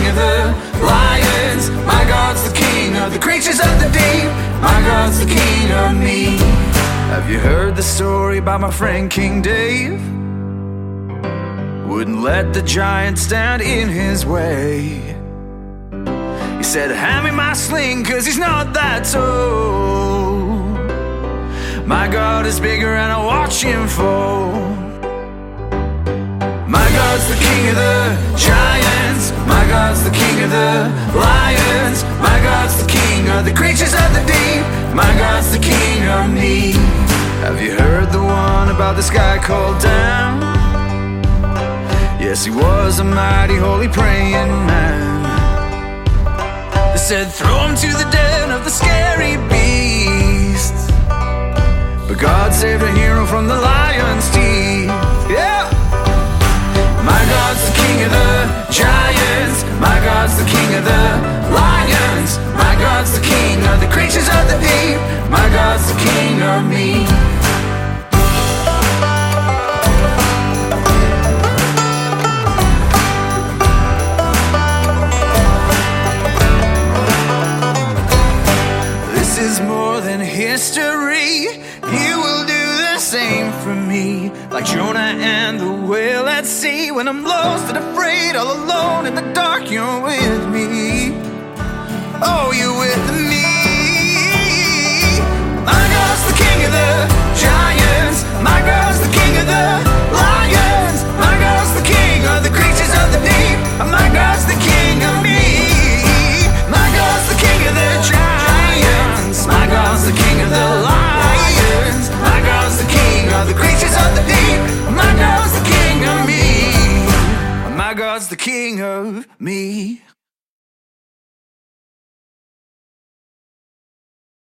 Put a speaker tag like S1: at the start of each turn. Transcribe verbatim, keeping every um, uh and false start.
S1: king of the lions. My God's the king of the creatures of the deep. My God's the king of me. Have you heard the story about my friend King Dave? Wouldn't let the giant stand in his way. He said, hand me my sling, cause he's not that tall. My God is bigger and I watch him fall. My God's the king of the giants. My God's the king of the lions. My God's the king of the creatures of the deep. My God's the king of me. Have you heard the one about this guy called Dan? Yes, he was a mighty holy praying man. They said throw him to the den of the scary beasts, but God saved a hero from the lion's teeth. Yeah! My God's the king of the giants. My God's the king of the lions. My God's the king of the creatures of the deep. My God's the king of me. This is more than history. You will do the same for me, like Jonah and the whale at sea. When I'm lost and afraid, all alone in the dark, you're with me. Oh, you're with me. My God's the king of the giants. My God's the king of the lions. My God's the king of the creatures of the deep. My God's the king of me. My God's the king of the giants. My God's the king of the lions. My God's the king of the creatures of the deep. My God's the king of me. My God's the king of me.